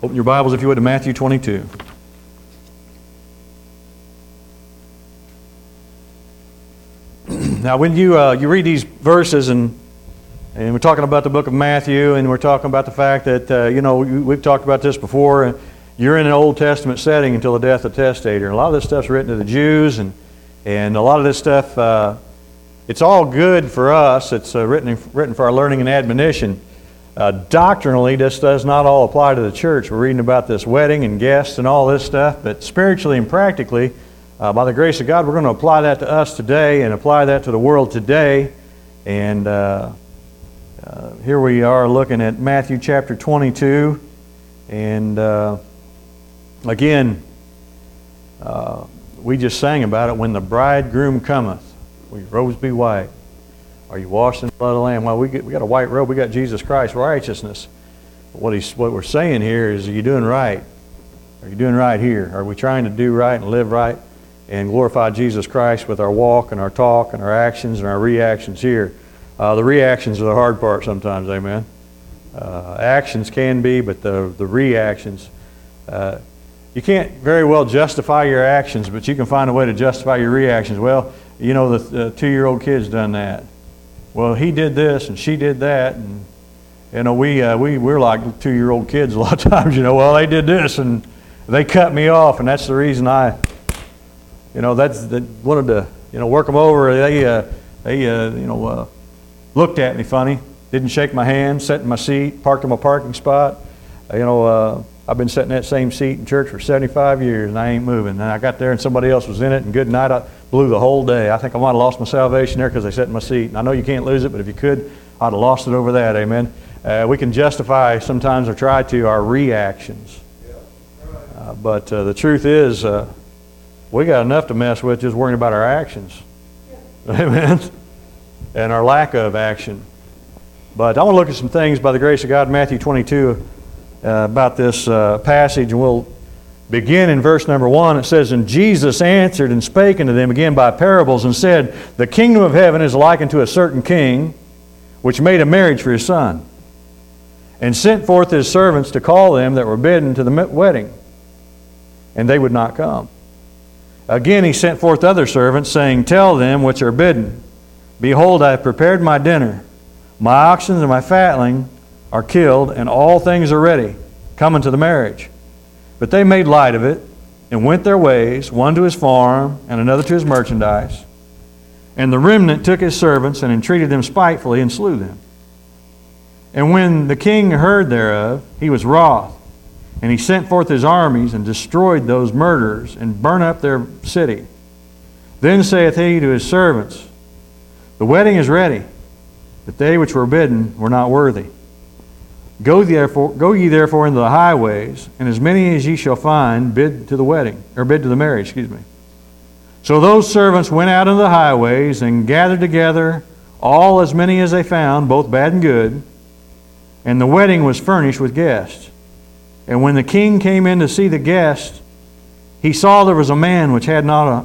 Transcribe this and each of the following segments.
Open your Bibles, if you would, to Matthew 22. Now, when you read these verses, and we're talking about the book of Matthew, and we're talking about the fact that, we've talked about this before, you're in an Old Testament setting until the death of the testator. And a lot of this stuff's written to the Jews, and a lot of this stuff, it's all good for us. It's written for our learning and admonition. Doctrinally, this does not all apply to the church. We're reading about this wedding and guests and all this stuff, but spiritually and practically, by the grace of God, we're going to apply that to us today and apply that to the world today. And here we are looking at Matthew chapter 22. And again, we just sang about it. When the bridegroom cometh, will your robes be white? Are you washed in the blood of the Lamb? Well, we got a white robe. We got Jesus Christ's righteousness. What we're saying here is, are you doing right? Are you doing right here? Are we trying to do right and live right and glorify Jesus Christ with our walk and our talk and our actions and our reactions here? The reactions are the hard part sometimes, amen? Actions can be, but the reactions, you can't very well justify your actions, but you can find a way to justify your reactions. Well, the 2-year-old kid's done that. Well, he did this and she did that, and we're like 2-year-old kids a lot of times. Well, they did this and they cut me off, and that's the reason I wanted to work them over. They looked at me funny, didn't shake my hand, sat in my seat, parked in my parking spot. I've been sitting in that same seat in church for 75 years, and I ain't moving. And I got there, and somebody else was in it, and good night, I blew the whole day. I think I might have lost my salvation there because they sat in my seat. And I know you can't lose it, but if you could, I'd have lost it over that, amen. We can justify sometimes, or try to, our reactions. But the truth is, we got enough to mess with just worrying about our actions. Amen. And our lack of action. But I want to look at some things by the grace of God in Matthew 22 about this passage, and we'll begin in verse number 1. It says, "And Jesus answered and spake unto them again by parables, and said, The kingdom of heaven is like unto a certain king, which made a marriage for his son, and sent forth his servants to call them that were bidden to the wedding, and they would not come. Again he sent forth other servants, saying, Tell them which are bidden, Behold, I have prepared my dinner. My oxen and my fatling are killed, and all things are ready, come unto the marriage. But they made light of it, and went their ways, one to his farm, and another to his merchandise. And the remnant took his servants, and entreated them spitefully, and slew them. And when the king heard thereof, he was wroth, and he sent forth his armies, and destroyed those murderers, and burnt up their city. Then saith he to his servants, The wedding is ready, but they which were bidden were not worthy. Go ye therefore into the highways, and as many as ye shall find, bid to the marriage, So those servants went out into the highways, and gathered together all as many as they found, both bad and good. And the wedding was furnished with guests. And when the king came in to see the guests, he saw there was a man which had not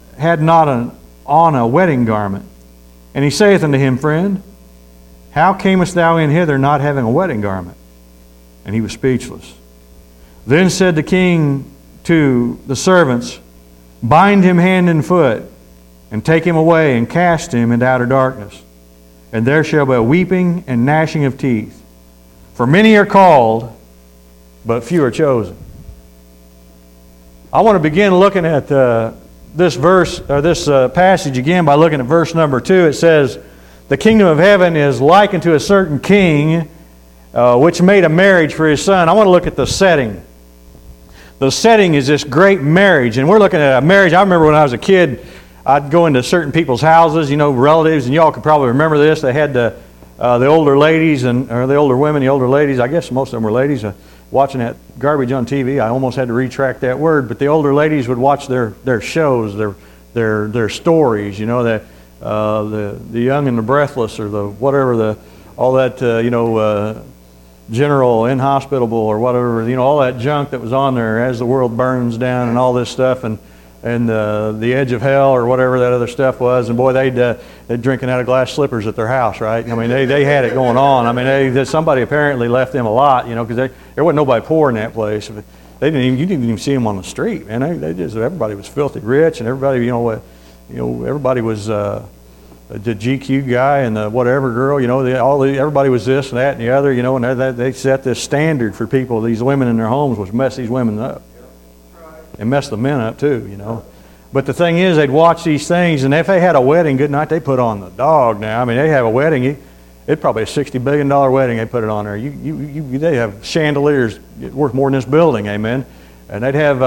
on a wedding garment. And he saith unto him, Friend, how camest thou in hither not having a wedding garment? And he was speechless. Then said the king to the servants, Bind him hand and foot, and take him away, and cast him into outer darkness. And there shall be weeping and gnashing of teeth. For many are called, but few are chosen. I want to begin looking at this verse, or this passage again, by looking at verse number 2. It says, The kingdom of heaven is like unto a certain king, which made a marriage for his son. I want to look at the setting. The setting is this great marriage, and we're looking at a marriage. I remember when I was a kid, I'd go into certain people's houses, relatives, and y'all could probably remember this. They had the older ladies, or the older women, the older ladies. I guess most of them were ladies. Watching that garbage on TV, I almost had to retract that word. But the older ladies would watch their shows, their stories. That. The young and the breathless, or the whatever, all that general inhospitable, or whatever, all that junk that was on there, As the World Burns Down, and all this stuff. And the edge of hell or whatever that other stuff was. And boy, they'd drinking out of glass slippers at their house, right? I mean, they had it going on. I mean, somebody apparently left them a lot, you know, because there wasn't nobody poor in that place. You didn't even see them on the street, man. Everybody was filthy rich, and everybody, everybody was the GQ guy and the whatever girl, everybody was this and that and the other, and they set this standard for people. These women in their homes was mess these women up. And mess the men up too, But the thing is, they'd watch these things, and if they had a wedding, good night, they put on the dog now. I mean, they have a wedding, it's probably a $60 billion wedding they put it on there. They have chandeliers worth more than this building, amen. And they'd have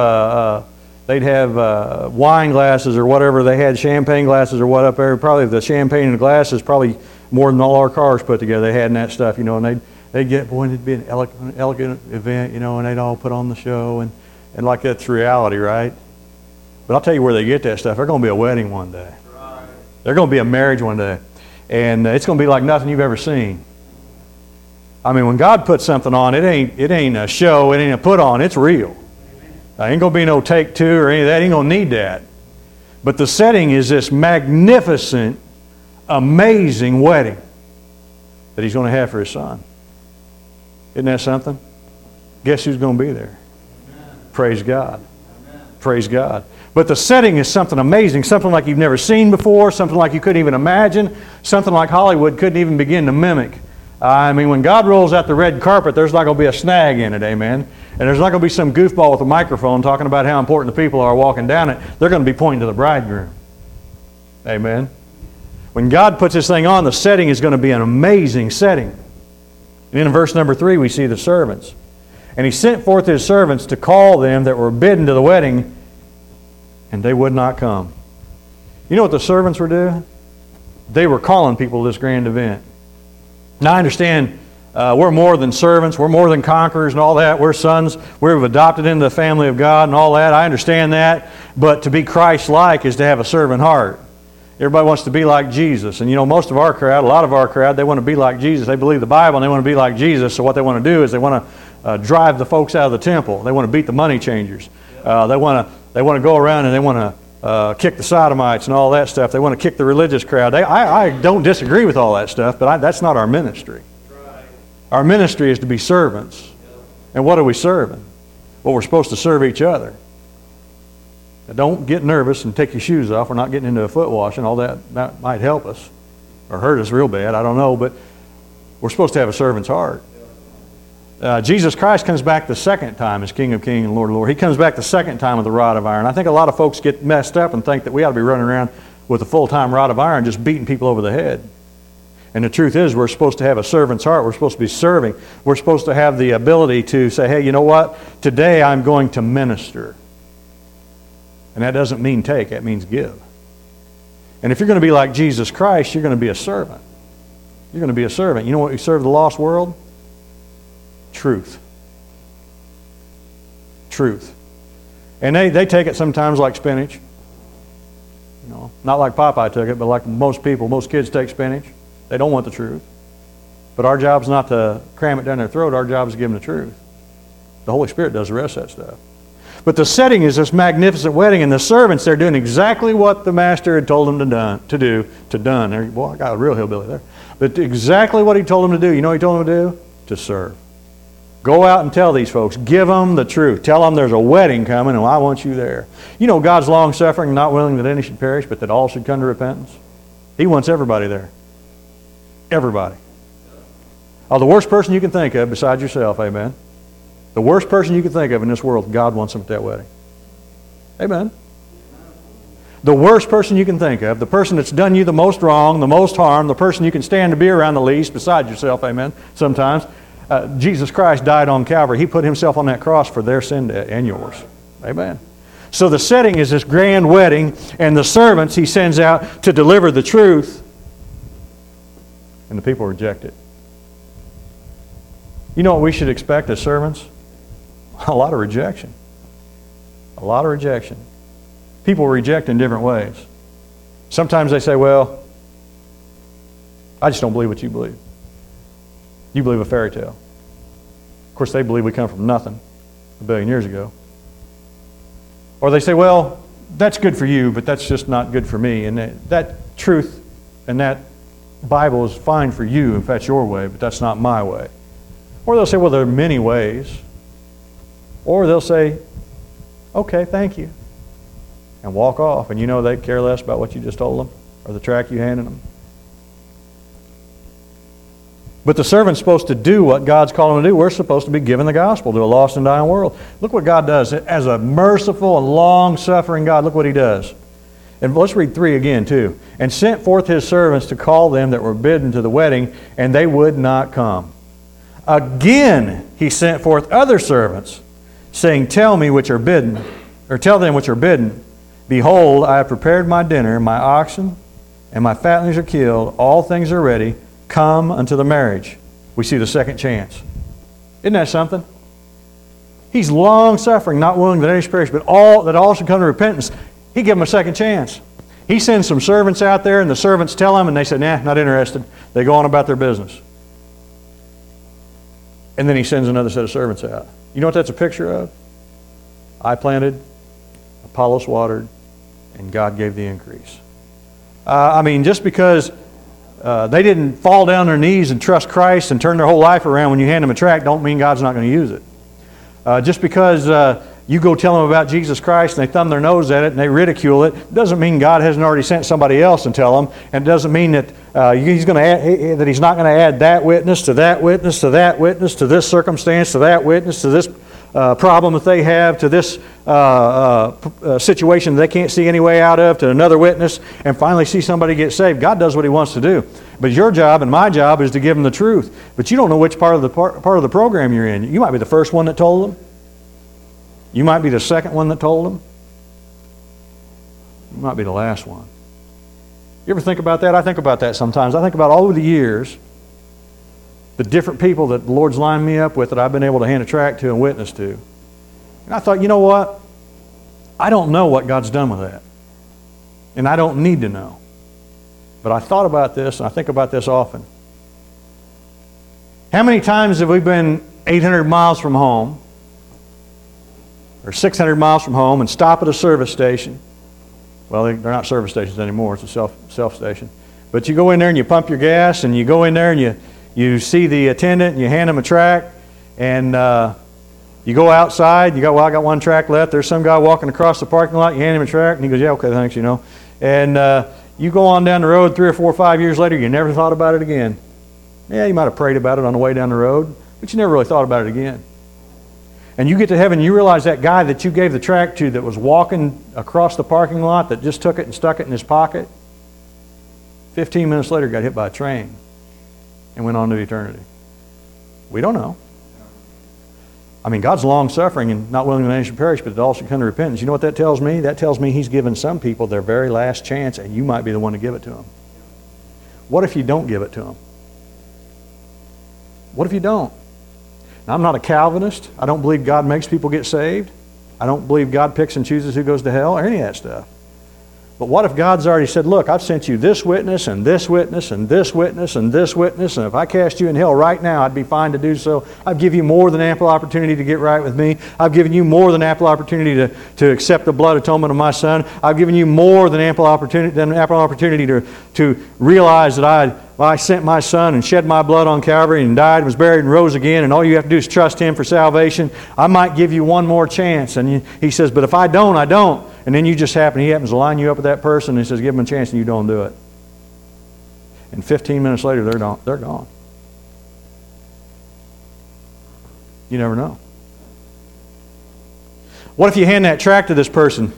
wine glasses or whatever. They had champagne glasses or what up there. Probably the champagne and the glasses probably more than all our cars put together. They had in that stuff, and they'd get, boy, it'd be an elegant event, and they'd all put on the show, and like that's reality, right? But I'll tell you where they get that stuff. There's going to be a wedding one day. Right. There's going to be a marriage one day. And it's going to be like nothing you've ever seen. I mean, when God puts something on, it ain't a show, it ain't a put on, it's real. Ain't going to be no take two or any of that. Ain't going to need that. But the setting is this magnificent, amazing wedding that He's going to have for His Son. Isn't that something? Guess who's going to be there? Praise God. Amen. Praise God. But the setting is something amazing, something like you've never seen before, something like you couldn't even imagine, something like Hollywood couldn't even begin to mimic. I mean, when God rolls out the red carpet, there's not going to be a snag in it, amen? And there's not going to be some goofball with a microphone talking about how important the people are walking down it. They're going to be pointing to the bridegroom. Amen? When God puts this thing on, the setting is going to be an amazing setting. And in verse number 3, we see the servants. And He sent forth His servants to call them that were bidden to the wedding, and they would not come. You know what the servants were doing? They were calling people to this grand event. Now I understand we're more than servants, we're more than conquerors and all that. We're sons, we're adopted into the family of God and all that. I understand that. But to be Christ-like is to have a servant heart. Everybody wants to be like Jesus. And most of our crowd, a lot of our crowd, they want to be like Jesus. They believe the Bible and they want to be like Jesus. So what they want to do is they want to drive the folks out of the temple. They want to beat the money changers. They want to go around and they want to kick the sodomites and all that stuff. They want to kick the religious crowd. I don't disagree with all that stuff, but that's not our ministry. Our ministry is to be servants. And what are we serving? Well, we're supposed to serve each other. Now, don't get nervous and take your shoes off. We're not getting into a foot wash and all that. That might help us or hurt us real bad. I don't know, but we're supposed to have a servant's heart. Jesus Christ comes back the second time as King of Kings and Lord of Lords. He comes back the second time with a rod of iron. I think a lot of folks get messed up and think that we ought to be running around with a full-time rod of iron just beating people over the head. And the truth is we're supposed to have a servant's heart. We're supposed to be serving. We're supposed to have the ability to say, hey, you know what? Today I'm going to minister. And that doesn't mean take. That means give. And if you're going to be like Jesus Christ, you're going to be a servant. You're going to be a servant. You know what you serve the lost world? Truth. Truth. And they take it sometimes like spinach. Not like Popeye took it, but like most people, most kids take spinach. They don't want the truth. But our job's not to cram it down their throat. Our job is to give them the truth. The Holy Spirit does the rest of that stuff. But the setting is this magnificent wedding, and the servants, they're doing exactly what the master had told them to do. Boy, I got a real hillbilly there. But exactly what he told them to do. You know what he told them to do? To serve. Go out and tell these folks. Give them the truth. Tell them there's a wedding coming and I want you there. God's long-suffering, not willing that any should perish, but that all should come to repentance. He wants everybody there. Everybody. Oh, the worst person you can think of besides yourself, amen. The worst person you can think of in this world, God wants them at that wedding. Amen. The worst person you can think of, the person that's done you the most wrong, the most harm, the person you can stand to be around the least besides yourself, amen, sometimes. Jesus Christ died on Calvary. He put Himself on that cross for their sin and yours. Amen. So the setting is this grand wedding, and the servants He sends out to deliver the truth, and the people reject it. You know what we should expect as servants? A lot of rejection. A lot of rejection. People reject in different ways. Sometimes they say, well, I just don't believe what you believe. You believe a fairy tale. Of course, they believe we come from nothing 1 billion years ago. Or they say, well, that's good for you, but that's just not good for me. And that truth and that Bible is fine for you if that's your way, but that's not my way. Or they'll say, well, there are many ways. Or they'll say, okay, thank you, and walk off. And you know they care less about what you just told them or the tract you handed them. But the servant's supposed to do what God's calling him to do. We're supposed to be giving the gospel to a lost and dying world. Look what God does. As a merciful and long-suffering God, look what He does. And let's read 3 again, too. And sent forth His servants to call them that were bidden to the wedding, and they would not come. Again He sent forth other servants, saying, tell them which are bidden, behold, I have prepared my dinner, my oxen and my fatlings are killed, all things are ready, come unto the marriage. We see the second chance. Isn't that something? He's long-suffering, not willing that any should perish, but that all should come to repentance. He gave them a second chance. He sends some servants out there, and the servants tell him, and they say, nah, not interested. They go on about their business. And then He sends another set of servants out. You know what that's a picture of? I planted, Apollos watered, and God gave the increase. Just because they didn't fall down their knees and trust Christ and turn their whole life around when you hand them a tract, don't mean God's not going to use it. Just because you go tell them about Jesus Christ and they thumb their nose at it and they ridicule it, doesn't mean God hasn't already sent somebody else and tell them. And it doesn't mean that He's not going to add that witness to that witness to that witness to this circumstance to that witness to this problem that they have, to this situation that they can't see any way out of, to another witness, and finally see somebody get saved. God does what He wants to do. But your job and my job is to give them the truth. But you don't know which part of the program you're in. You might be the first one that told them. You might be the second one that told them. You might be the last one. You ever think about that? I think about that sometimes. I think about all over the years the different people that the Lord's lined me up with that I've been able to hand a tract to and witness to. And I thought, you know what? I don't know what God's done with that. And I don't need to know. But I thought about this, and I think about this often. How many times have we been 800 miles from home, or 600 miles from home, and stop at a service station? Well, they're not service stations anymore. It's a self station. But you go in there and you pump your gas, and you go in there and you see the attendant and you hand him a tract, and you go outside. I got one tract left. There's some guy walking across the parking lot. You hand him a tract, and he goes, yeah, okay, thanks, And you go on down the road 3 or 4 or 5 years later, you never thought about it again. Yeah, you might have prayed about it on the way down the road, but you never really thought about it again. And you get to heaven, you realize that guy that you gave the tract to that was walking across the parking lot that just took it and stuck it in his pocket, 15 minutes later got hit by a train and went on to eternity. We don't know. God's long-suffering and not willing that any should perish, but that all should come to repentance. You know what that tells me? That tells me He's given some people their very last chance, and you might be the one to give it to them. What if you don't give it to them? What if you don't? Now, I'm not a Calvinist. I don't believe God makes people get saved. I don't believe God picks and chooses who goes to hell or any of that stuff. But what if God's already said, look, I've sent you this witness and this witness and this witness and this witness, and if I cast you in hell right now, I'd be fine to do so. I've given you more than ample opportunity to get right with me. I've given you more than ample opportunity to accept the blood atonement of my Son. I've given you more than ample opportunity to realize that I sent my Son and shed my blood on Calvary and died and was buried and rose again, and all you have to do is trust Him for salvation. I might give you one more chance. And He says, but if I don't, I don't. And then He happens to line you up with that person, and He says, give them a chance, and you don't do it. And 15 minutes later, they're gone. You never know. What if you hand that tract to this person,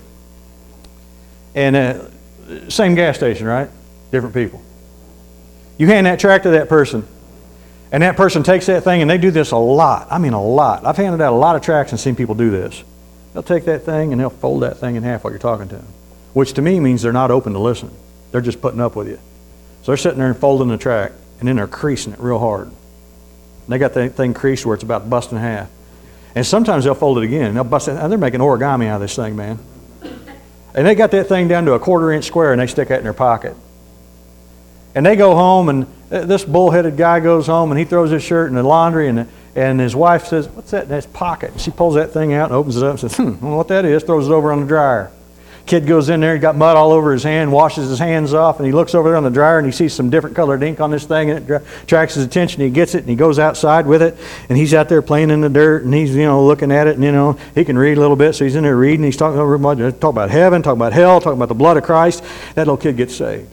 and same gas station, right? Different people. You hand that tract to that person, and that person takes that thing, and they do this a lot. A lot. I've handed out a lot of tracts and seen people do this. They'll take that thing and they'll fold that thing in half while you're talking to them, which to me means they're not open to listen. They're just putting up with you. So they're sitting there and folding the tract, and then they're creasing it real hard. And they got that thing creased where it's about to bust in half. And sometimes they'll fold it again, and they'll bust it. And they're making origami out of this thing, man. And they got that thing down to a 1/4-inch square, and they stick that in their pocket. And they go home, and this bullheaded guy goes home, and he throws his shirt in the laundry, and his wife says, what's that in his pocket? And she pulls that thing out and opens it up and says, I don't know what that is, throws it over on the dryer. Kid goes in there, he got mud all over his hand, washes his hands off, and he looks over there on the dryer and he sees some different colored ink on this thing, and it attracts his attention. He gets it and he goes outside with it, and he's out there playing in the dirt, and he's, looking at it, and, he can read a little bit, so he's in there reading. He's talking about heaven, talking about hell, talking about the blood of Christ. That little kid gets saved.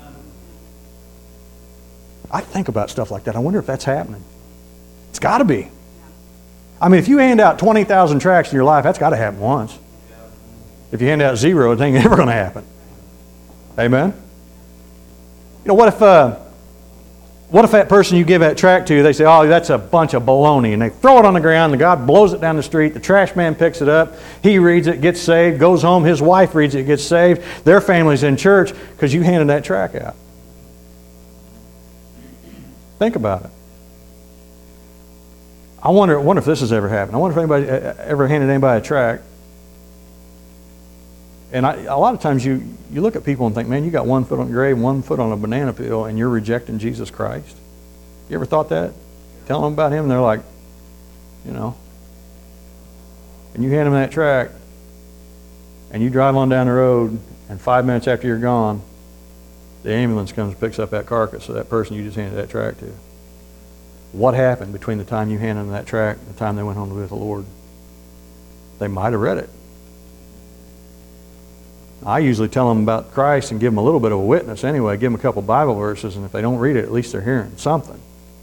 I think about stuff like that. I wonder if that's happening. It's got to be. I mean, if you hand out 20,000 tracts in your life, that's got to happen once. If you hand out 0, it ain't ever going to happen. Amen? What if that person you give that tract to, they say, oh, that's a bunch of baloney, and they throw it on the ground, and God blows it down the street, the trash man picks it up, he reads it, gets saved, goes home, his wife reads it, gets saved, their family's in church because you handed that tract out. Think about it. I wonder if this has ever happened. I wonder if anybody ever handed anybody a tract. And a lot of times you look at people and think, man, you got one foot on the grave and one foot on a banana peel, and you're rejecting Jesus Christ. You ever thought that? Tell them about him, and they're like, and you hand them that tract, and you drive on down the road, and 5 minutes after you're gone, the ambulance comes and picks up that carcass of that person you just handed that tract to. What happened between the time you handed them that tract and the time they went home to be with the Lord? They might have read it. I usually tell them about Christ and give them a little bit of a witness anyway. Give them a couple Bible verses, and if they don't read it, at least they're hearing something.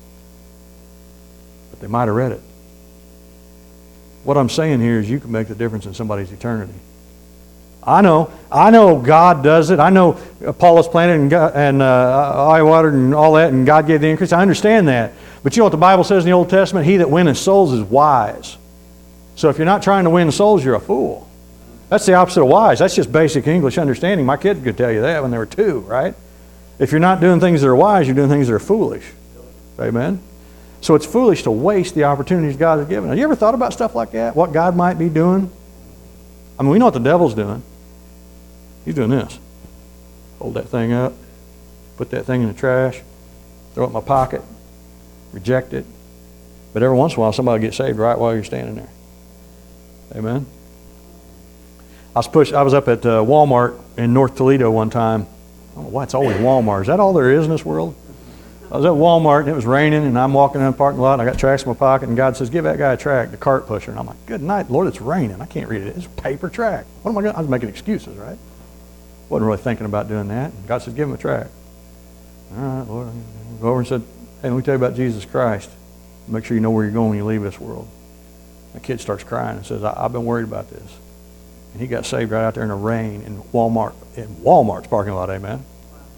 But they might have read it. What I'm saying here is you can make the difference in somebody's eternity. I know God does it. I know Apollos planted and I watered and all that, and God gave the increase. I understand that. But you know what the Bible says in the Old Testament? He that winneth souls is wise. So if you're not trying to win souls, you're a fool. That's the opposite of wise. That's just basic English understanding. My kids could tell you that when they were 2, right? If you're not doing things that are wise, you're doing things that are foolish. Amen? So it's foolish to waste the opportunities God has given. Have you ever thought about stuff like that? What God might be doing? I mean, we know what the devil's doing. He's doing this. Hold that thing up, put that thing in the trash, throw it in my pocket, reject it. But every once in a while, somebody will get saved right while you're standing there. Amen? I was up at Walmart in North Toledo one time. I don't know why it's always Walmart. Is that all there is in this world? I was at Walmart, and it was raining, and I'm walking in the parking lot, and I got tracts in my pocket, and God says, give that guy a tract, the cart pusher. And I'm like, good night, Lord, it's raining. I can't read it. It's a paper tract. What am I going to do? I was making excuses, right? Wasn't really thinking about doing that. And God says, give him a tract. All right, Lord. I go over and said, hey, let me tell you about Jesus Christ. Make sure you know where you're going when you leave this world. The kid starts crying and says, I've been worried about this. And he got saved right out there in the rain in Walmart's parking lot, amen?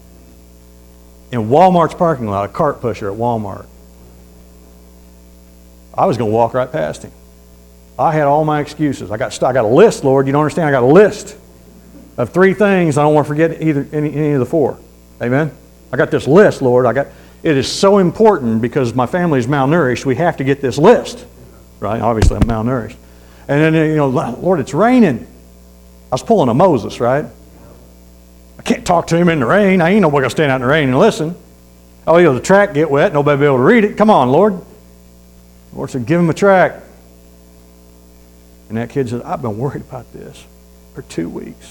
In Walmart's parking lot, a cart pusher at Walmart. I was going to walk right past him. I had all my excuses. I got a list, Lord. You don't understand? I got a list of 3 things. I don't want to forget any of the 4. Amen? I got this list, Lord. It is so important because my family is malnourished. We have to get this list. Right? Obviously, I'm malnourished. And then, Lord, it's raining. I was pulling a Moses, right? I can't talk to him in the rain. I ain't nobody going to stand out in the rain and listen. Oh, the tract get wet. Nobody be able to read it. Come on, Lord. The Lord said, give him a tract. And that kid said, I've been worried about this for 2 weeks.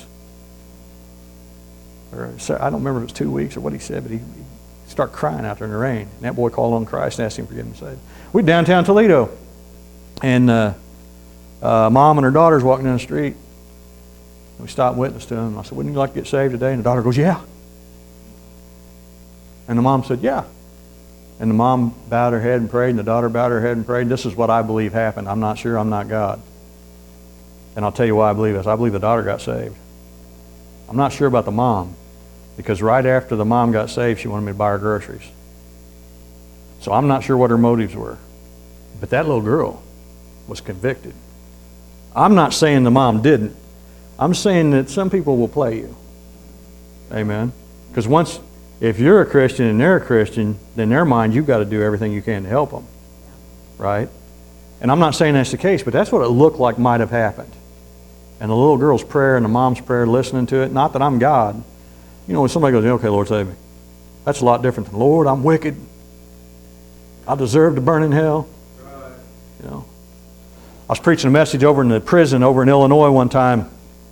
Or I don't remember if it was 2 weeks or what he said, but he started crying out there in the rain. And that boy called on Christ and asked him to forgive him and saved. We're downtown Toledo. And mom and her daughter's walking down the street. We stopped and witnessed to them. I said, wouldn't you like to get saved today? And the daughter goes, yeah. And the mom said, yeah. And the mom bowed her head and prayed, and the daughter bowed her head and prayed. This is what I believe happened. I'm not sure. I'm not God. And I'll tell you why I believe this. I believe the daughter got saved. I'm not sure about the mom, because right after the mom got saved, she wanted me to buy her groceries. So I'm not sure what her motives were. But that little girl was convicted. I'm not saying the mom didn't. I'm saying that some people will play you. Amen? Because if you're a Christian and they're a Christian, then in their mind, you've got to do everything you can to help them. Right? And I'm not saying that's the case, but that's what it looked like might have happened. And the little girl's prayer and the mom's prayer, listening to it, not that I'm God. When somebody goes, okay, Lord, save me. That's a lot different than, Lord, I'm wicked. I deserve to burn in hell. I was preaching a message over in the prison over in Illinois one time.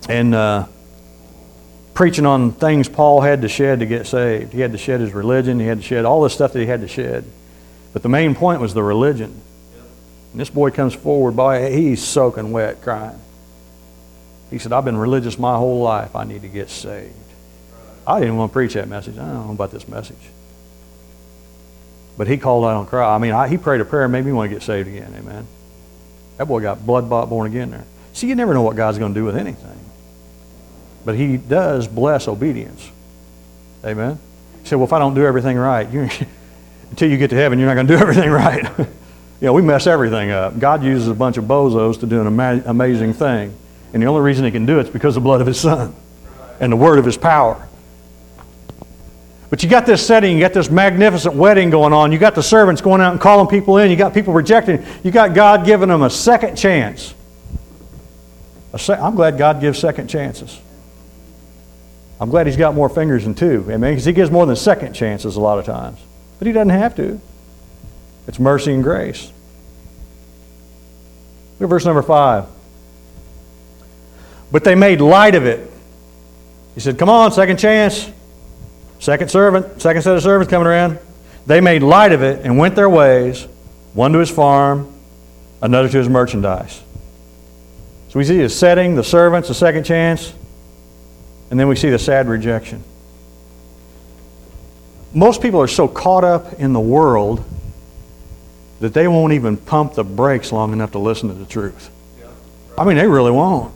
and preaching on things Paul had to shed to get saved. He had to shed his religion. He had to shed all the stuff that he had to shed. But the main point was the religion. And this boy comes forward, boy, he's soaking wet, crying. He said, I've been religious my whole life. I need to get saved. I didn't want to preach that message. I don't know about this message. But he called out on cry. I mean, he prayed a prayer and made me want to get saved again. Amen. That boy got blood-bought, born again there. See, you never know what God's going to do with anything. But he does bless obedience. Amen. He said, well, if I don't do everything right, until you get to heaven, you're not going to do everything right. We mess everything up. God uses a bunch of bozos to do an amazing thing. And the only reason he can do it is because of the blood of his Son and the word of his power. But you got this setting, you got this magnificent wedding going on. You got the servants going out and calling people in. You got people rejecting. You got God giving them a second chance. I'm glad God gives second chances. I'm glad he's got more fingers than two. Amen. Because he gives more than second chances a lot of times. But he doesn't have to. It's mercy and grace. Look at verse number 5. But they made light of it. He said, come on, second chance. Second set of servants coming around. They made light of it and went their ways, one to his farm, another to his merchandise. So we see the setting, the servants, the second chance, and then we see the sad rejection. Most people are so caught up in the world that they won't even pump the brakes long enough to listen to the truth. I mean, they really won't.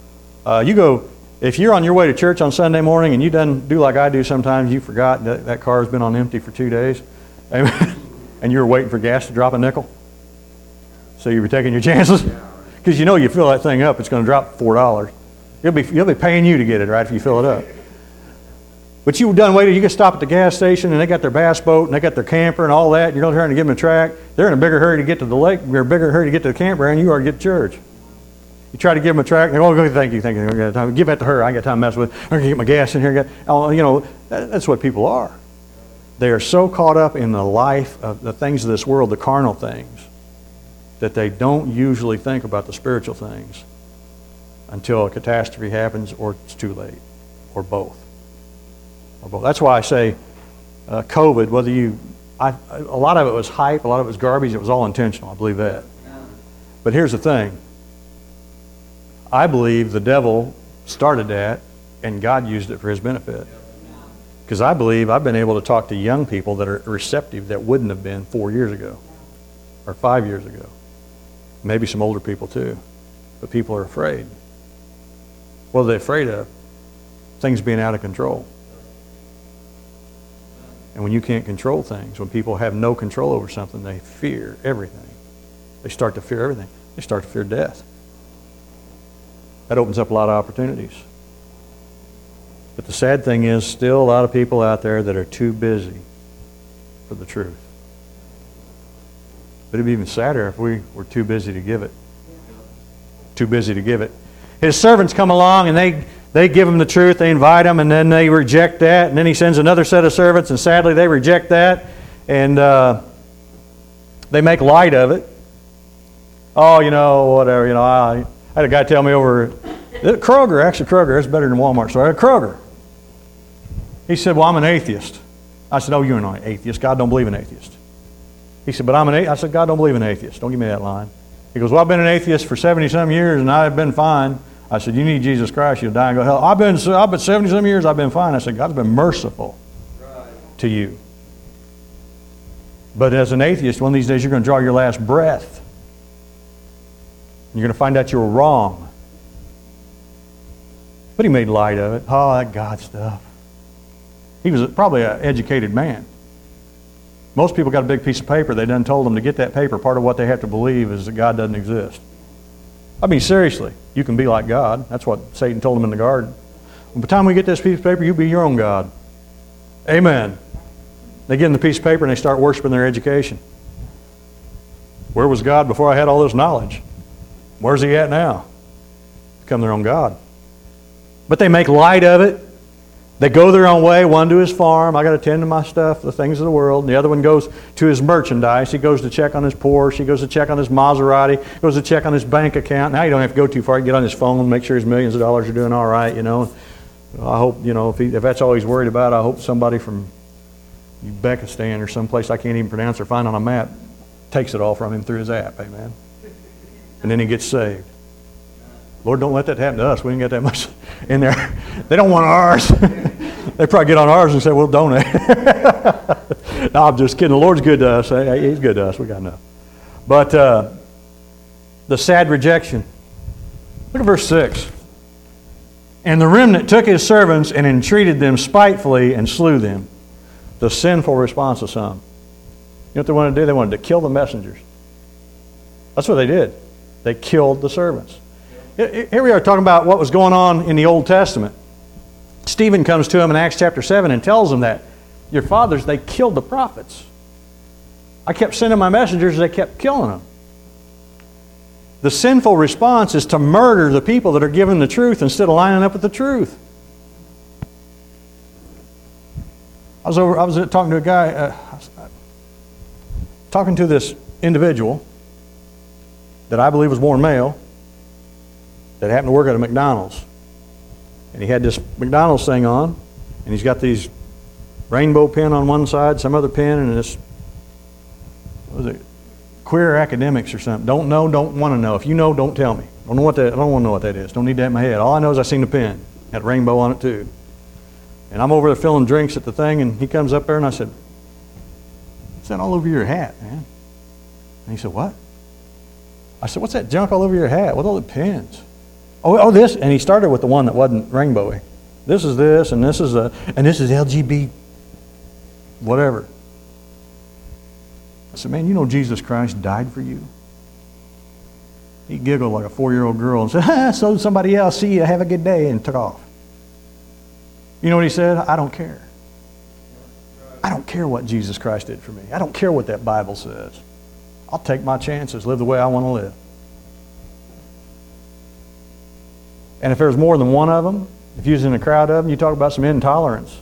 If you're on your way to church on Sunday morning and you done do like I do sometimes, you forgot that car's been on empty for 2 days, amen, and you were waiting for gas to drop a nickel, so you were taking your chances, because you fill that thing up, it's going to drop $4. You'll be paying you to get it, right, if you fill it up. But you done waited, you can stop at the gas station and they got their bass boat and they got their camper and all that, and you're trying to give them a track. They're in a bigger hurry to get to the lake, they're in a bigger hurry to get to the campground than you are to get to church. You try to give them a track, and they go, thank you. Give that to her. I ain't got time to mess with it. I'm going to get my gas in here. That's what people are. They are so caught up in the life of the things of this world, the carnal things, that they don't usually think about the spiritual things until a catastrophe happens or it's too late, or both. That's why I say COVID, a lot of it was hype, a lot of it was garbage, it was all intentional. I believe that. But here's the thing. I believe the devil started that and God used it for his benefit. Because I believe I've been able to talk to young people that are receptive that wouldn't have been 4 years ago or 5 years ago. Maybe some older people too. But people are afraid. What are they afraid of? Things being out of control. And when you can't control things, when people have no control over something, they fear everything. They start to fear everything. They start to fear death. That opens up a lot of opportunities. But the sad thing is, still a lot of people out there that are too busy for the truth. But it'd be even sadder if we were too busy to give it. Too busy to give it. His servants come along and they give him the truth, they invite him, and then they reject that. And then he sends another set of servants, and sadly they reject that. And they make light of it. Oh, whatever, I had a guy tell me over at Kroger, it's better than Walmart store, at Kroger. He said, well, I'm an atheist. I said, oh, you're not an atheist. God don't believe in atheists. He said, but I'm an atheist. I said, God don't believe in atheists. Don't give me that line. He goes, well, I've been an atheist for 70-some years and I've been fine. I said, you need Jesus Christ, you'll die and go to hell. I've been 70-some years, I've been fine. I said, God's been merciful to you. But as an atheist, one of these days you're going to draw your last breath. You're going to find out you were wrong. But he made light of it. Oh, that God stuff. He was probably an educated man. Most people got a big piece of paper. They done told them to get that paper. Part of what they have to believe is that God doesn't exist. I mean, seriously, you can be like God. That's what Satan told them in the garden. By the time we get this piece of paper, you be your own God. Amen. They get in the piece of paper and they start worshiping their education. Where was God before I had all this knowledge? Where's he at now? Become their own God. But they make light of it. They go their own way, one to his farm. I got to tend to my stuff, the things of the world. And the other one goes to his merchandise. He goes to check on his Porsche. He goes to check on his Maserati. He goes to check on his bank account. Now you don't have to go too far. You get on his phone and make sure his millions of dollars are doing all right, you know. I hope, you know, if that's all he's worried about, I hope somebody from Uzbekistan or someplace I can't even pronounce or find on a map takes it all from him through his app, amen. And then he gets saved. Lord, don't let that happen to us. We ain't got that much in there. They don't want ours. They probably get on ours and say, well, donate. No, I'm just kidding. The Lord's good to us. He's good to us. We got enough. But the sad rejection. Look at verse 6. And the remnant took his servants and entreated them spitefully and slew them. The sinful response of some. You know what they wanted to do? They wanted to kill the messengers. That's what they did. They killed the servants. Here we are talking about what was going on in the Old Testament. Stephen comes to him in Acts chapter 7 and tells him that your fathers, they killed the prophets. I kept sending my messengers, they kept killing them. The sinful response is to murder the people that are given the truth instead of lining up with the truth. I was talking to a guy, talking to this individual that I believe was born male, that happened to work at a McDonald's. And he had this McDonald's thing on, and he's got these rainbow pen on one side, some other pen, and this, what was it, queer academics or something. Don't know, don't want to know. If you know, don't tell me. I don't want to know what that is. Don't need that in my head. All I know is I seen the pen. Had a rainbow on it too. And I'm over there filling drinks at the thing, and he comes up there, and I said, "What's that all over your hat, man?" And he said, "What?" I said, "What's that junk all over your hat? What are all the pens?" Oh, this. And he started with the one that wasn't rainbowy. This is this, and this is LGB, whatever. I said, "Man, you know Jesus Christ died for you?" He giggled like a 4-year-old girl and said, "So somebody else, see you, have a good day," and took off. You know what he said? "I don't care. I don't care what Jesus Christ did for me. I don't care what that Bible says. I'll take my chances, live the way I want to live." And if there's more than one of them, if you was in a crowd of them, you talk about some intolerance.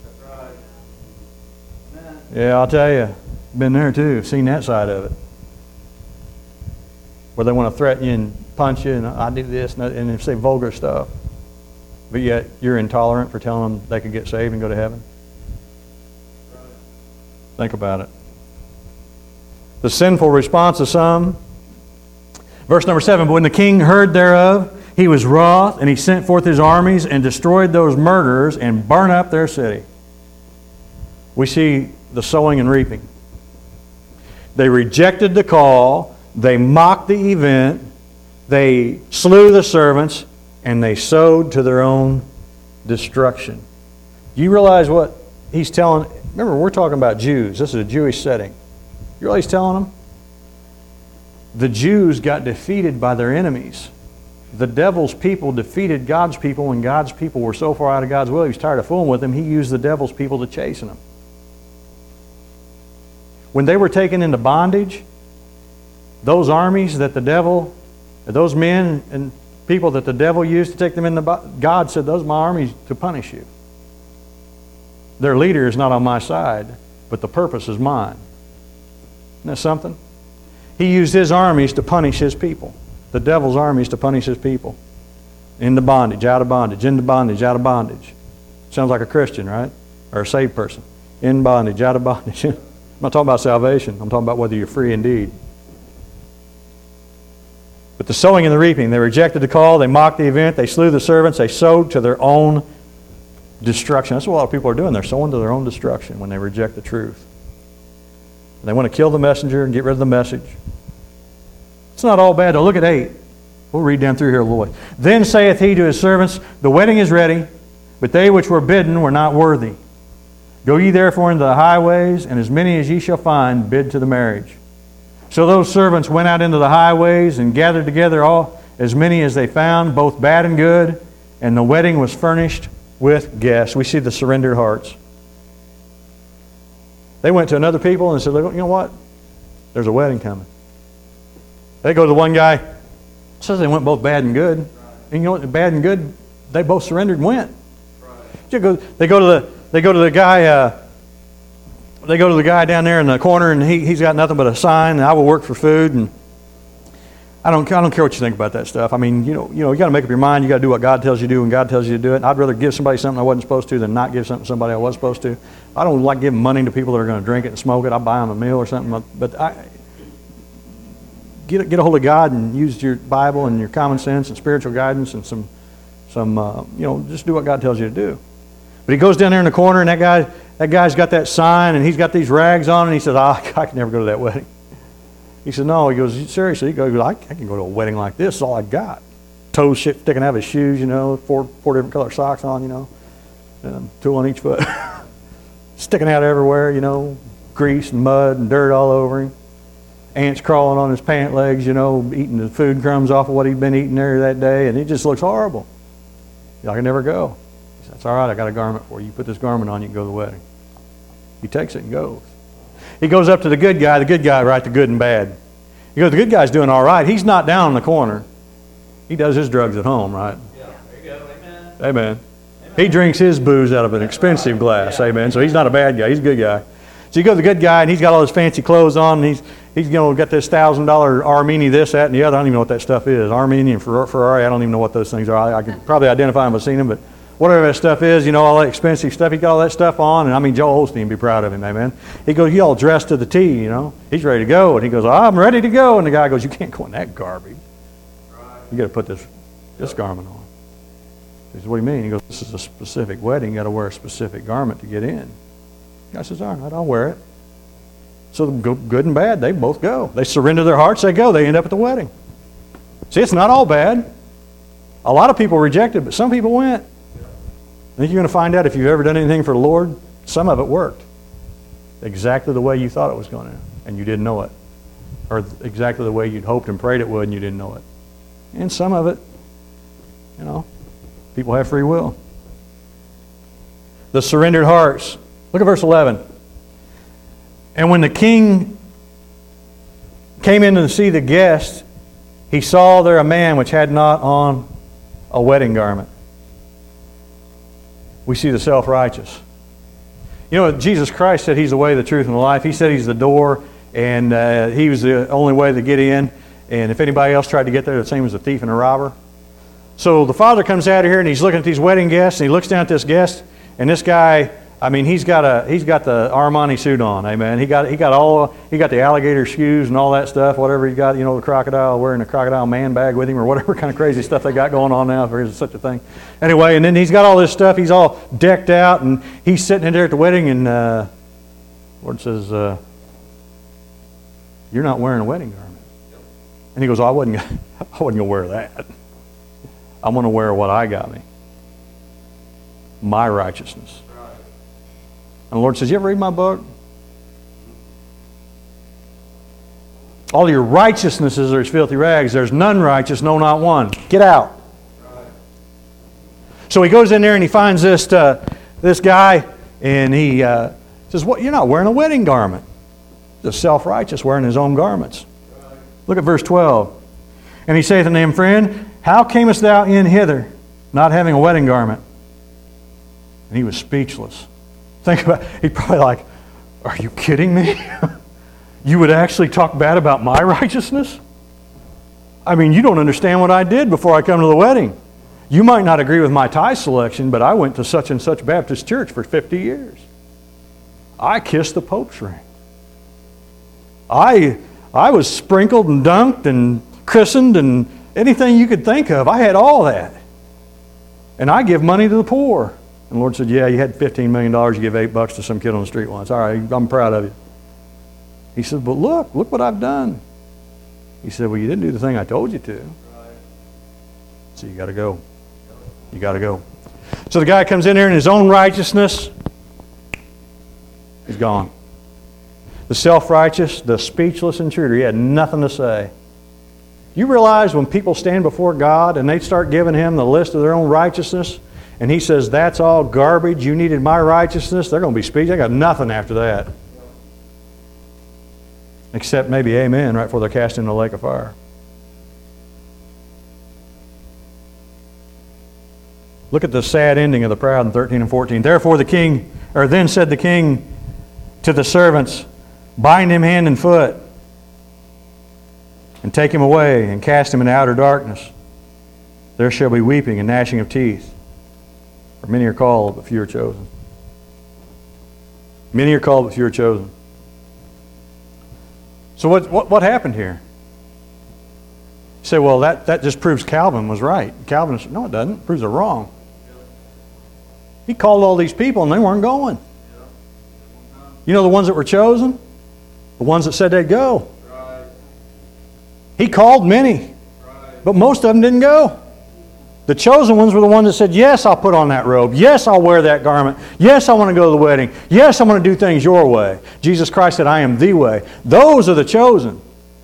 Yeah, I'll tell you, been there too, seen that side of it. Where they want to threaten you and punch you, and I do this, and they say vulgar stuff. But yet you're intolerant for telling them they could get saved and go to heaven. Think about it. The sinful response of some. Verse number 7, "But when the king heard thereof, he was wroth, and he sent forth his armies and destroyed those murderers and burned up their city." We see the sowing and reaping. They rejected the call, they mocked the event, they slew the servants, and they sowed to their own destruction. You realize what he's telling? Remember, we're talking about Jews. This is a Jewish setting. You realize he's telling them? The Jews got defeated by their enemies. The devil's people defeated God's people when God's people were so far out of God's will, he was tired of fooling with them, he used the devil's people to chasten them. When they were taken into bondage, those armies that the devil, those men and people that the devil used to take them into bondage, God said, "Those are my armies to punish you. Their leader is not on my side, but the purpose is mine." Isn't that something? He used his armies to punish his people. The devil's armies to punish his people. Into bondage, out of bondage, into bondage, out of bondage. Sounds like a Christian, right? Or a saved person. In bondage, out of bondage. I'm not talking about salvation. I'm talking about whether you're free indeed. But the sowing and the reaping, they rejected the call, they mocked the event, they slew the servants, they sowed to their own destruction. That's what a lot of people are doing. They're sowing to their own destruction when they reject the truth. They want to kill the messenger and get rid of the message. It's not all bad though. Look at 8. We'll read down through here a little way. "Then saith he to his servants, The wedding is ready, but they which were bidden were not worthy. Go ye therefore into the highways, and as many as ye shall find, bid to the marriage. So those servants went out into the highways and gathered together all as many as they found, both bad and good, and the wedding was furnished with guests." We see the surrendered hearts. They went to another people and said, "You know what? There's a wedding coming." They go to the one guy, says they went both bad and good. And you know what? Bad and good, they both surrendered and went. They go to the guy. They go to the guy down there in the corner, and he's got nothing but a sign. And I will work for food, and I don't care what you think about that stuff. I mean, you got to make up your mind. You got to do what God tells you to do when God tells you to do it. And I'd rather give somebody something I wasn't supposed to than not give something to somebody I was supposed to. I don't like giving money to people that are going to drink it and smoke it. I buy them a meal or something, but I get a hold of God and use your Bible and your common sense and spiritual guidance and some just do what God tells you to do. But he goes down there in the corner, and that guy's got that sign, and he's got these rags on, and he says, I can never go to that wedding. He said, no. He goes, seriously? He goes, I can go to a wedding like this. That's all I got. Toes sticking out of his shoes, four different color socks on, and 2 on each foot. Sticking out everywhere, grease and mud and dirt all over him. Ants crawling on his pant legs, eating the food crumbs off of what he'd been eating there that day, and it just looks horrible. I can never go. He said, that's all right, I got a garment for you. You put this garment on, you can go to the wedding. He takes it and goes. He goes up to the good guy, right, the good and bad. He goes, the good guy's doing all right. He's not down in the corner. He does his drugs at home, right? Yeah, there you go, amen. Amen. He drinks his booze out of an expensive glass, amen. So he's not a bad guy, he's a good guy. So you go to the good guy, and he's got all his fancy clothes on, and he's got this $1,000 Armani, this, that, and the other. I don't even know what that stuff is. Armani and Ferrari, I don't even know what those things are. I could probably identify them if I've seen them, but whatever that stuff is, all that expensive stuff, he got all that stuff on, and Joel Osteen would be proud of him, amen. He goes, he all dressed to the T, He's ready to go, and he goes, I'm ready to go, and the guy goes, you can't go in that garbage. You got to put this garment on. He says, what do you mean? He goes, this is a specific wedding. You got to wear a specific garment to get in. The guy says, all right, I'll wear it. So good and bad, they both go. They surrender their hearts, they go. They end up at the wedding. See, it's not all bad. A lot of people rejected, but some people went. I think you're going to find out if you've ever done anything for the Lord, some of it worked. Exactly the way you thought it was going to, and you didn't know it. Or exactly the way you'd hoped and prayed it would, and you didn't know it. And some of it, people have free will. The surrendered hearts. Look at verse 11. And when the king came in to see the guests, he saw there a man which had not on a wedding garment. We see the self-righteous. Jesus Christ said he's the way, the truth, and the life. He said he's the door, and he was the only way to get in. And if anybody else tried to get there, the same as a thief and a robber. So the father comes out of here, and he's looking at these wedding guests, and he looks down at this guest, and this guy, he's got the Armani suit on, amen. He got the alligator shoes and all that stuff, whatever he got, the crocodile, wearing a crocodile man bag with him, or whatever kind of crazy stuff they got going on now, if there's such a thing. Anyway, and then he's got all this stuff, he's all decked out, and he's sitting in there at the wedding, and Lord says, you're not wearing a wedding garment. And he goes, I wasn't going to wear that. I'm going to wear what I got me. My righteousness. And the Lord says, you ever read my book? All your righteousnesses are as filthy rags. There's none righteous, no, not one. Get out. So he goes in there and he finds this guy, and he says, "What? You're not wearing a wedding garment." The self-righteous wearing his own garments. Look at verse 12. And he saith unto him, Friend, how camest thou in hither, not having a wedding garment? And he was speechless. Think about it. He's probably like, are you kidding me? You would actually talk bad about my righteousness? You don't understand what I did before I come to the wedding. You might not agree with my tie selection, but I went to such and such Baptist church for 50 years. I kissed the Pope's ring. I was sprinkled and dunked and christened and anything you could think of. I had all that. And I give money to the poor. And the Lord said, yeah, you had $15 million, you give $8 to some kid on the street once. All right, I'm proud of you. He said, but look what I've done. He said, well, you didn't do the thing I told you to. So you got to go. You got to go. So the guy comes in there in his own righteousness. He's gone. The self-righteous, the speechless intruder, he had nothing to say. You realize when people stand before God and they start giving Him the list of their own righteousness, and He says, that's all garbage, you needed my righteousness, they're going to be speechless. They got nothing after that. Except maybe amen right before they're cast into the lake of fire. Look at the sad ending of the proud in 13 and 14. Then said the king to the servants, bind him hand and foot, and take him away, and cast him into outer darkness. There shall be weeping and gnashing of teeth. For many are called, but few are chosen. Many are called, but few are chosen. So what happened here? You say, well, that just proves Calvin was right. Calvin said, no, it doesn't. It proves they're wrong. He called all these people and they weren't going. You know the ones that were chosen? The ones that said they'd go. He called many, but most of them didn't go. The chosen ones were the ones that said, yes, I'll put on that robe. Yes, I'll wear that garment. Yes, I want to go to the wedding. Yes, I want to do things your way. Jesus Christ said, I am the way. Those are the chosen.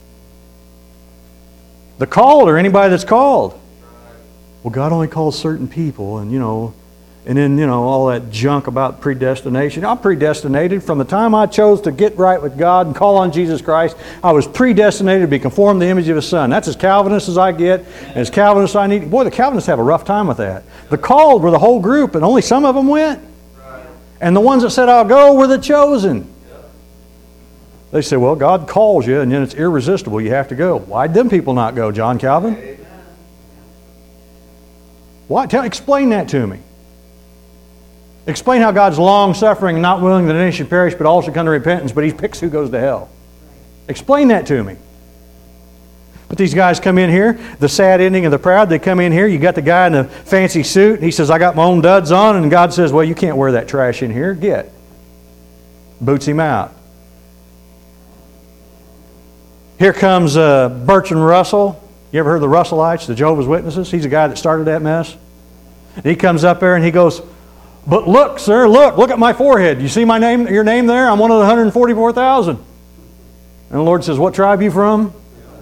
The called are anybody that's called. Well, God only calls certain people, and then, all that junk about predestination. I'm predestinated from the time I chose to get right with God and call on Jesus Christ. I was predestinated to be conformed to the image of His Son. That's as Calvinist as I get, and as Calvinist I need. Boy, the Calvinists have a rough time with that. The called were the whole group, and only some of them went. And the ones that said, I'll go, were the chosen. They say, well, God calls you, and then it's irresistible. You have to go. Why'd them people not go, John Calvin? Why? Explain that to me. Explain how God's long-suffering and not willing that any should perish, but all should come to repentance, but He picks who goes to hell. Explain that to me. But these guys come in here, the sad ending of the proud, they come in here, you got the guy in the fancy suit, and he says, I got my own duds on, and God says, well, you can't wear that trash in here, get. Boots him out. Here comes Bertrand Russell. You ever heard of the Russellites, the Jehovah's Witnesses? He's the guy that started that mess. And he comes up there and he goes, but look, sir, look at my forehead. You see my name, your name there? I'm one of the 144,000. And the Lord says, what tribe are you from?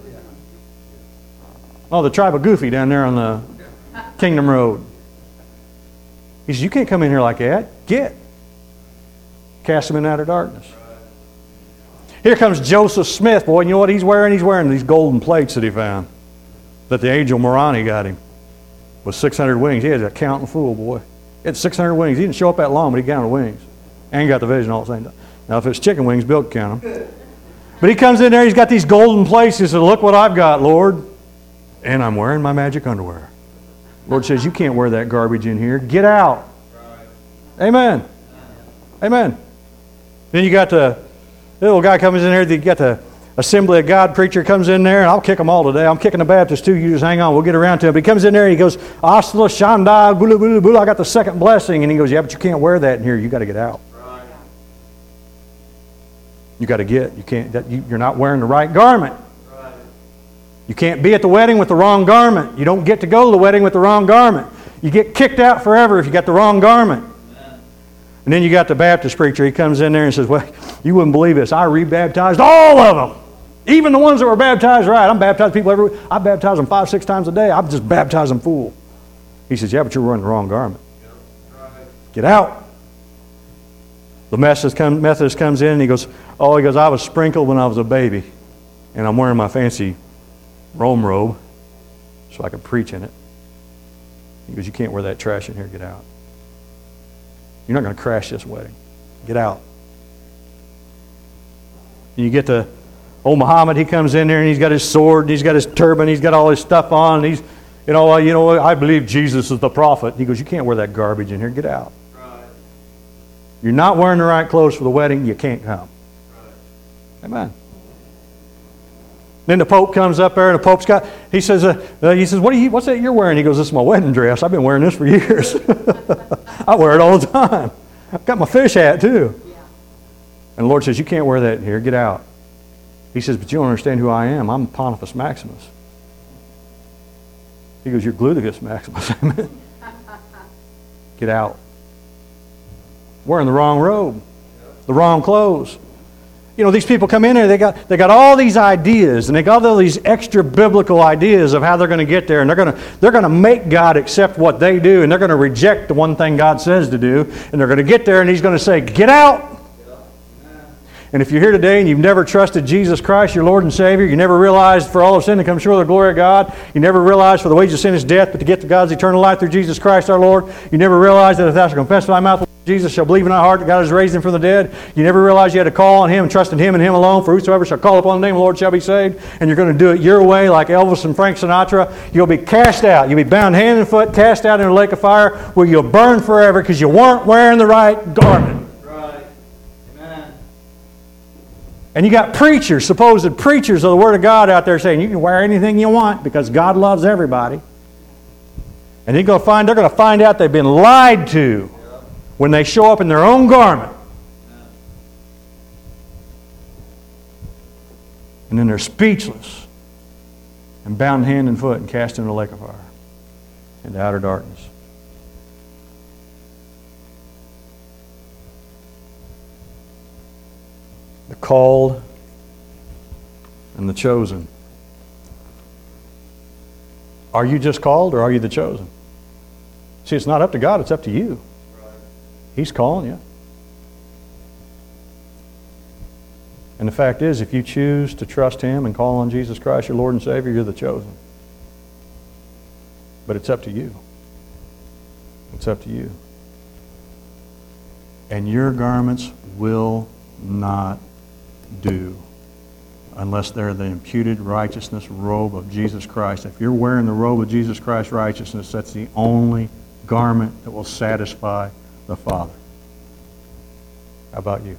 Oh, the tribe of Goofy down there on the Kingdom Road. He says, you can't come in here like that. Get. Cast him in outer darkness. Here comes Joseph Smith. Boy, you know what he's wearing? He's wearing these golden plates that he found. That the angel Moroni got him. With 600 wings. He had a counting fool, boy. He had 600 wings. He didn't show up that long, but he counted wings. And got the vision all at the same time. Now, if it's chicken wings, Bill can count them. But he comes in there, he's got these golden plates. He says, look what I've got, Lord. And I'm wearing my magic underwear. Lord says, you can't wear that garbage in here. Get out. Amen. Amen. Then you got the little guy comes in there, you got the Assembly of God preacher comes in there, and I'll kick them all today. I'm kicking the Baptists too. You just hang on. We'll get around to him. But he comes in there and he goes, Asla Shanda, bula, bula, bula. I got the second blessing. And he goes, yeah, but you can't wear that in here. You got to get out. Right. You got to get. You can't. You're not wearing the right garment. Right. You can't be at the wedding with the wrong garment. You don't get to go to the wedding with the wrong garment. You get kicked out forever if you got the wrong garment. Amen. And then you got the Baptist preacher. He comes in there and says, well, you wouldn't believe this. I rebaptized all of them. Even the ones that were baptized right. I'm baptizing people every week. I baptize them 5-6 times a day. I'm just baptizing fool. He says, yeah, but you're wearing the wrong garment. Get out. The Methodist comes in and he goes, I was sprinkled when I was a baby. And I'm wearing my fancy Rome robe so I can preach in it. He goes, you can't wear that trash in here. Get out. You're not going to crash this wedding. Get out. And you get to old Muhammad, he comes in there and he's got his sword, and he's got his turban, he's got all his stuff on, and he's, I believe Jesus is the prophet. He goes, you can't wear that garbage in here, get out. Right. You're not wearing the right clothes for the wedding, you can't come. Right. Amen. Then the Pope comes up there, and the Pope's got, he says, what's that you're wearing? He goes, this is my wedding dress. I've been wearing this for years. I wear it all the time. I've got my fish hat too. Yeah. And the Lord says, you can't wear that in here, get out. He says, but you don't understand who I am. I'm Pontifex Maximus. He goes, you're Gluteus Maximus. Get out. Wearing the wrong robe, the wrong clothes. These people come in there, they got all these ideas, and they got all these extra biblical ideas of how they're going to get there, and they're going to make God accept what they do, and they're going to reject the one thing God says to do, and they're going to get there, and He's going to say, get out. And if you're here today and you've never trusted Jesus Christ, your Lord and Savior, you never realized for all of sin to come short of the glory of God, you never realized for the wages of sin is death, but to get to God's eternal life through Jesus Christ our Lord, you never realized that if thou shalt confess with thy mouth Jesus shall believe in thy heart that God has raised him from the dead, you never realized you had to call on him and trust in him and him alone, for whosoever shall call upon the name of the Lord shall be saved, and you're going to do it your way like Elvis and Frank Sinatra, you'll be cast out. You'll be bound hand and foot, cast out in a lake of fire where you'll burn forever because you weren't wearing the right garment. Right. Amen. And you got preachers, supposed preachers of the Word of God out there saying you can wear anything you want because God loves everybody. And they're going to find out they've been lied to when they show up in their own garment. And then they're speechless and bound hand and foot and cast into the lake of fire, into outer darkness. The called and the chosen. Are you just called or are you the chosen? See, it's not up to God, it's up to you. He's calling you. And the fact is, if you choose to trust Him and call on Jesus Christ, your Lord and Savior, you're the chosen. But it's up to you. It's up to you. And your garments will not do unless they're the imputed righteousness robe of Jesus Christ. If you're wearing the robe of Jesus Christ's righteousness, that's the only garment that will satisfy the Father. How about you?